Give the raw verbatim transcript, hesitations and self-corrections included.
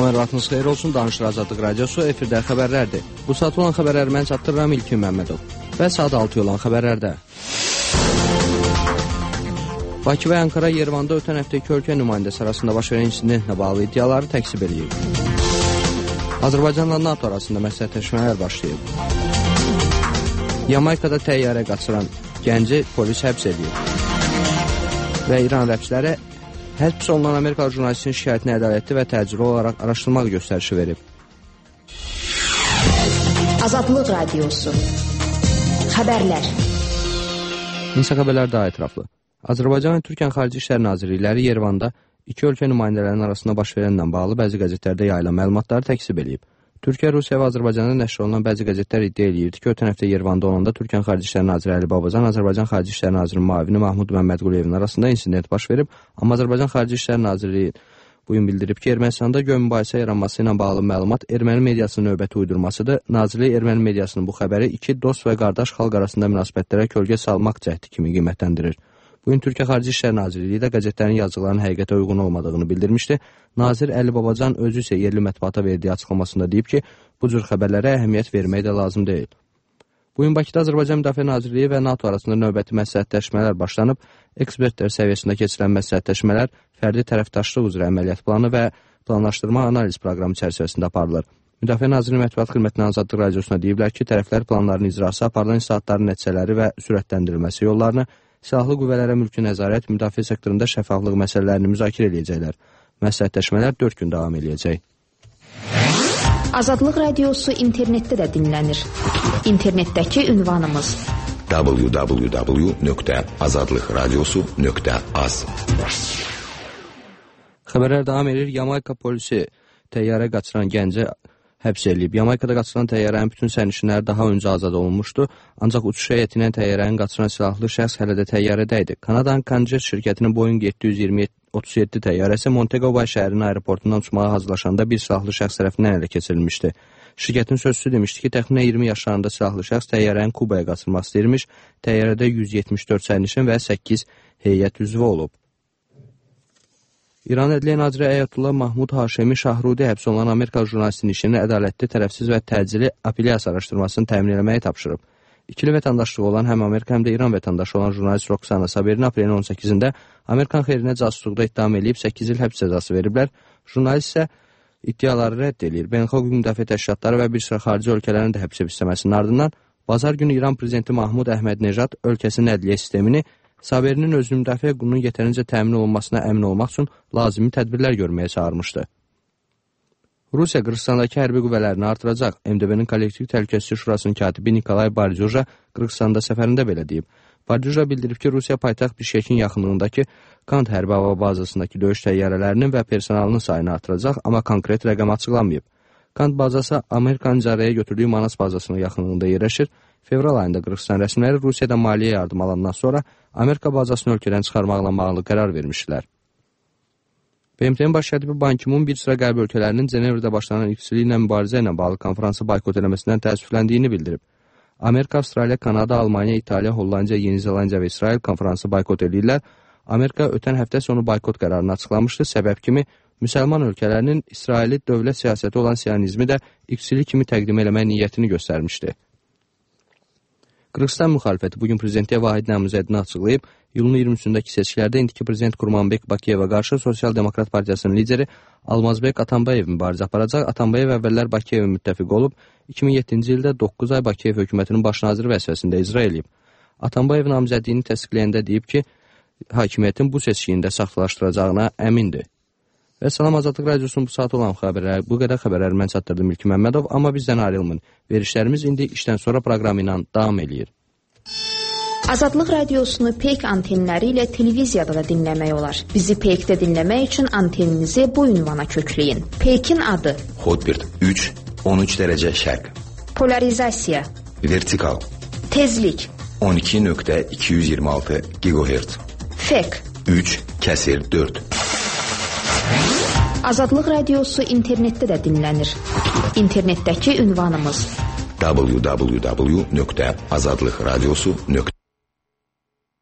Salam, vaxtınız xeyir olsun. Danışır Azadlıq Radiosu, efirdə xəbərlərdir. Bu saat olan xəbərləri mən çatdırıram İlkin Məmmədov. Və saat altı olan xəbərlərdə. Bakı və Ankara Yerevanda ötən həftə iki ölkə nümayəndəsi arasında baş verən insidentlə bağlı iddiaları təkzib edilib. Azərbaycanla NATO arasında məsləhətləşmələr başlayıb. Yamaykada təyyarə qaçıran gənci polis həbs edib. Və İran rəbsləri həbs olunan Amerikalı jurnalistin şikayətini ədalətli və təcili olaraq araşdırmaq göstərişi verib. Azadlıq Radiosu Xəbərlər. İnsa xəbərlər daha ətraflı. Azərbaycan və Türkiyə Xarici İşlər Nazirlikləri Yerevanda iki ölkə nümayəndələrinin arasında baş verənlə bağlı bəzi qəzetlərdə yayılan məlumatları təkzib edib. Türkiyə, Rusiya və Azərbaycanda nəşr olunan bəzi qəzetlər iddia edirdi ki, ötən həftə Yerevanda olanda Türkiyə Xarici İşlər Naziri Əli Babacan, Azərbaycan Xarici İşlər Nazirinin müavini Mahmud Məmmədquliyevin arasında insident baş verib, amma Azərbaycan Xarici İşlər Nazirliyi bugün bildirib ki, Ermənistanda göy mübahisə yaranması ilə bağlı məlumat erməni mediasının növbəti uydurmasıdır. Nazirlik erməni mediasının bu xəbəri iki dost və qardaş xalq arasında münasibətlərə kölgə salmaq cəhdi kimi qiymətləndirir. Bugün Türkiyə Xarici İşlər Nazirliyi də qəzetlərin yazılarının həqiqətə uyğun olmadığını bildirmişdi. Nazir Əli Babacan özü isə yerli mətbuata verdiyi açıqlamasında deyib ki, bu cür xəbərlərə əhəmiyyət vermək də lazım deyil. Bugün Bakıda Azərbaycan Müdafiə Nazirliyi və NATO arasında növbəti məsləhətləşmələr başlanıb. Ekspertlər səviyyəsində keçirilən məsləhətləşmələr fərdi tərəfdaşlıq üzrə əməliyyat planı və planlaşdırma analiz proqramı çərçivəsində aparılır. Müdafiə Nazirinin Mətbuat Xidmətinin Azadlıq Radiosuna deyiblər ki, tərəflər planların icrası, aparılan islahatların nəticələri və sürətləndirilməsi yollarını, silahlı qüvvələrə mülki nəzarət, müdafiə sektorunda şəffaflıq məsələlərini müzakirə edəcəklər. Məsləhətləşmələr dörd gün davam edəcək. Azadlıq Radiosu internetdə də dinlənir. İnternetdəki ünvanımız w w w nöqtə azadlıq radiosu nöqtə az. Xəbərlər davam edir. Yamayka polisi təyyarə qaçıran gəncə həbs edilib. Yamaykada qaçıran təyyarənin bütün sərnişinləri daha öncə azad olunmuşdu. Ancaq uçuş heyəti ilə təyyarənin qaçıran silahlı şəxs hələ də təyyarədə idi. Kanadanın Conjet şirkətinin Boeing yeddi yüz iyirmi otuz yeddi təyyarəsi Montego Bay şəhərinin aeroportundan uçmağa hazırlaşanda bir silahlı şəxs tərəfindən ələ keçirilmişdi. Şirkətin sözçüsü demişdi ki, təxminən iyirmi yaşlarında silahlı şəxs təyyarənin Kubaya qaçırmaq istəyirmiş. Təyyarədə yüz yetmiş dörd sərnişin və səkkiz heyət üzvü olub. İran Ədliyyə Naziri Əyətullah Mahmud Haşemi Şahrudi həbs olunan Amerika jurnalistinin işini ədalətli, tərəfsiz və təcili apellyasiya araşdırmasını təmin etməyi tapşırıb. İkili vətəndaşlığı olan həm Amerika, həm də İran vətəndaşı olan jurnalist Roxana Saberin aprelin on səkkizində Amerikan xeyrinə casusluqda ittiham edib səkkiz il həbs cəzası veriblər. Jurnalist isə iddiaları rədd edir. Beynəlxalq hüquq müdafiə təşkilatları və bir sıra xarici ölkələrin də həbs istəməsinin ardından bazar günü İran prezidenti Mahmud Əhmədnejad ölkəsinin ədliyyə sistemini Saberinin özünün müdafiə hüququnun yetərincə təmin olunmasına əmin olmaq üçün lazımi tədbirlər görməyə çağırmışdı. Rusiya Qırğızstandakı hərbi qüvvələrini artıracaq. M D B-nin Kollektiv Təhlükəsizlik Şurasının katibi Nikolay Bardyuja Qırğızstanda səfərində belə deyib. Bardyuja bildirib ki, Rusiya paytaxt Bişkekin yaxınlığındakı Kant hərbi hava bazasındakı döyüş təyyarələrinin və personalının sayını artıracaq, amma konkret rəqəm açıqlanmayıb. Kant bazası Amerikanın icarəyə götürdüyü Manas bazasının yaxınlığında yerləşir. Fevral ayında Qırğızstan rəsmiləri Rusiyadan maliyyə yardım alandan sonra Amerika bazasını ölkədən çıxarmaqla bağlı qərar vermişdilər. B M T-nin baş katibi Ban Ki-mun bir sıra qərb ölkələrinin Cenevrədə başlanan iqtisadiyyatla ilə mübarizə ilə bağlı konfransı boykot eləməsindən təəssüfləndiyini bildirib. Amerika, Avstraliya, Kanada, Almaniya, İtaliya, Hollandiya, Yeni Zelandiya və İsrail konfransı boykot edirlər. Amerika ötən həftə sonu boykot qərarını açıqlamışdı. Səbəb kimi müsəlman ölkələrinin İsraili dövlət siyasəti olan siyonizmi də iqtisadiyyat kimi təqdim eləmək niyyətini göstərmişdi. Qırğızstan müxalifəti bugün prezidentliyə Vahid namizədini açıqlayıb. İyulun iyirmi üçündəki seçkilərdə indiki prezident Qurmanbek Bakıyevə qarşı Sosial Demokrat Partiyasının lideri Almazbek Atambayev mübarizə aparacaq. Atambayev əvvəllər Bakıyevin müttəfiqi olub, iki min yeddinci ildə doqquz ay Bakıyev hökumətinin baş naziri vəzifəsində icra edib. Atambayev namizədliyini təsdiqləyəndə deyib ki, hakimiyyətin bu seçkiyində saxtalaşdıracağına əmindir. Və Salam Azadlıq Radiosunun bu saat olan xəbərləri, bu qədər xəbərləri mən çatdırdım İlkin Məmmədov, amma bizdən ayrılmayın. Verişlərimiz indi işdən sonra proqramı ilə davam edir. Azadlıq Radiosunu Peyk antenləri ilə televiziyada da dinləmək olar. Bizi Peykdə dinləmək üçün anteninizi bu ünvana kökləyin. Peykin adı Hotbird üç on üç dərəcə şərq. Polarizasiya Vertikal Tezlik on iki nöqtə iki yüz iyirmi altı gigahertz. Fek üç kəsir dörd. Azadlıq Radiosu internetdə də dinlənir. İnternetdəki ünvanımız w w w nöqtə azadlıq radiosu nöqtə